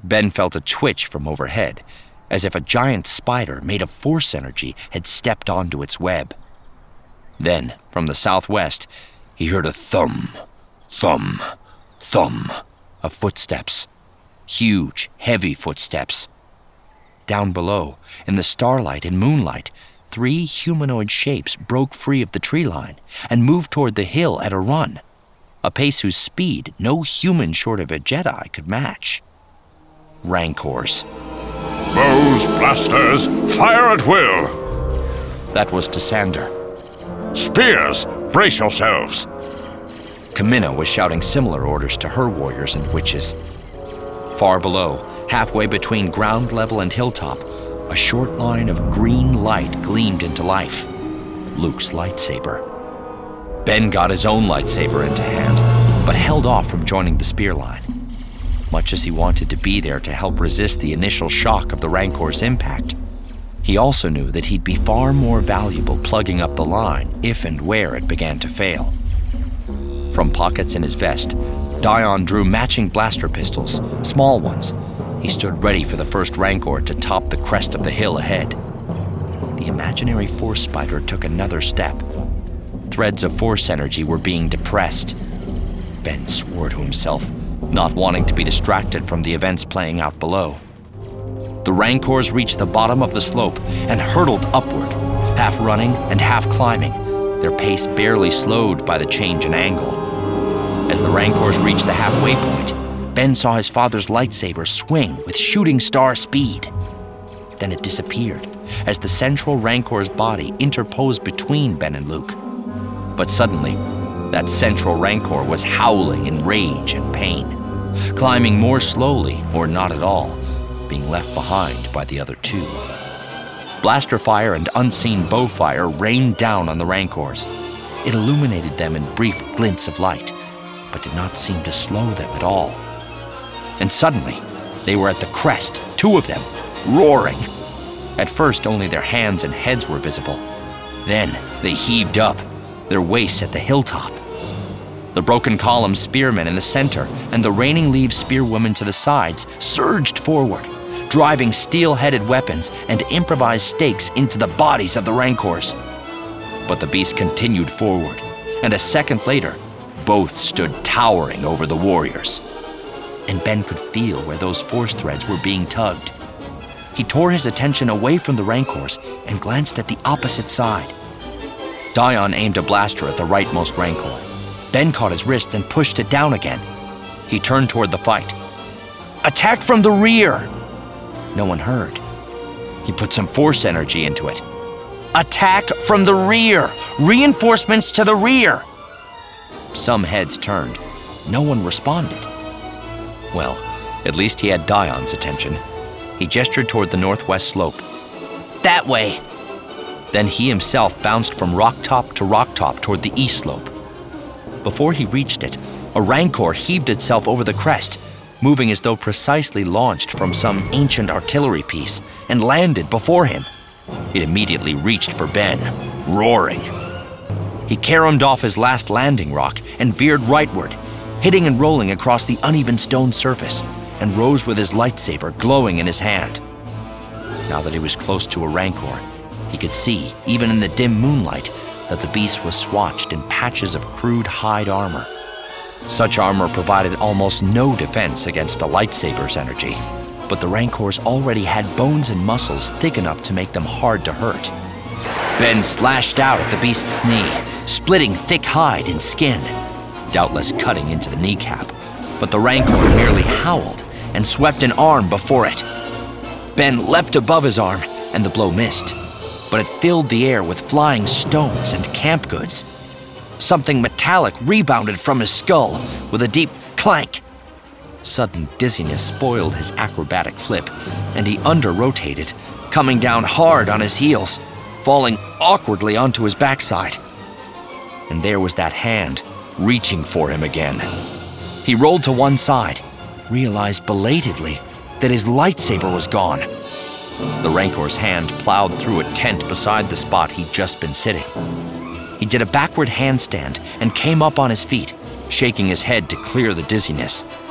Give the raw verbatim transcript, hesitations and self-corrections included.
Ben felt a twitch from overhead, as if a giant spider made of force energy had stepped onto its web. Then, from the southwest, he heard a thum, thum, thum of footsteps. Huge, heavy footsteps. Down below, in the starlight and moonlight, three humanoid shapes broke free of the tree line and moved toward the hill at a run, a pace whose speed no human short of a Jedi could match. Rancors. Bows, blasters, fire at will! That was Tassander. Spears, brace yourselves! Kamina was shouting similar orders to her warriors and witches. Far below, halfway between ground level and hilltop, a short line of green light gleamed into life. Luke's lightsaber. Ben got his own lightsaber into hand, but held off from joining the spear line. Much as he wanted to be there to help resist the initial shock of the Rancor's impact, he also knew that he'd be far more valuable plugging up the line if and where it began to fail. From pockets in his vest, Dion drew matching blaster pistols, small ones. He stood ready for the first Rancor to top the crest of the hill ahead. The imaginary force spider took another step. Threads of force energy were being depressed. Ben swore to himself, not wanting to be distracted from the events playing out below. The Rancors reached the bottom of the slope and hurtled upward, half running and half climbing, their pace barely slowed by the change in angle. As the Rancors reached the halfway point, Ben saw his father's lightsaber swing with shooting star speed. Then it disappeared as the central Rancor's body interposed between Ben and Luke. But suddenly, that central Rancor was howling in rage and pain, climbing more slowly or not at all, being left behind by the other two. Blaster fire and unseen bow fire rained down on the Rancors. It illuminated them in brief glints of light, but did not seem to slow them at all. And suddenly, they were at the crest, two of them, roaring. At first, only their hands and heads were visible. Then, they heaved up, their waists at the hilltop. The broken column spearmen in the center and the raining leaves spearwomen to the sides surged forward, driving steel-headed weapons and improvised stakes into the bodies of the Rancors. But the beast continued forward, and a second later, both stood towering over the warriors. And Ben could feel where those force threads were being tugged. He tore his attention away from the Rancors and glanced at the opposite side. Dion aimed a blaster at the rightmost Rancor. Ben caught his wrist and pushed it down again. He turned toward the fight. "Attack from the rear!" No one heard. He put some force energy into it. "Attack from the rear! Reinforcements to the rear!" Some heads turned. No one responded. Well, at least he had Dion's attention. He gestured toward the northwest slope. "That way!" Then he himself bounced from rock top to rock top toward the east slope. Before he reached it, a Rancor heaved itself over the crest, moving as though precisely launched from some ancient artillery piece, and landed before him. It immediately reached for Ben, roaring. He caromed off his last landing rock and veered rightward, hitting and rolling across the uneven stone surface, and rose with his lightsaber glowing in his hand. Now that he was close to a Rancor, he could see, even in the dim moonlight, that the beast was swatched in patches of crude hide armor. Such armor provided almost no defense against a lightsaber's energy, but the Rancors already had bones and muscles thick enough to make them hard to hurt. Ben slashed out at the beast's knee, splitting thick hide and skin, doubtless cutting into the kneecap, but the Rancor merely howled and swept an arm before it. Ben leapt above his arm, and the blow missed, but it filled the air with flying stones and camp goods. Something metallic rebounded from his skull with a deep clank. Sudden dizziness spoiled his acrobatic flip, and he under-rotated, coming down hard on his heels, falling awkwardly onto his backside. And there was that hand, reaching for him again. He rolled to one side, realized belatedly that his lightsaber was gone. The Rancor's hand plowed through a tent beside the spot he'd just been sitting. He did a backward handstand and came up on his feet, shaking his head to clear the dizziness.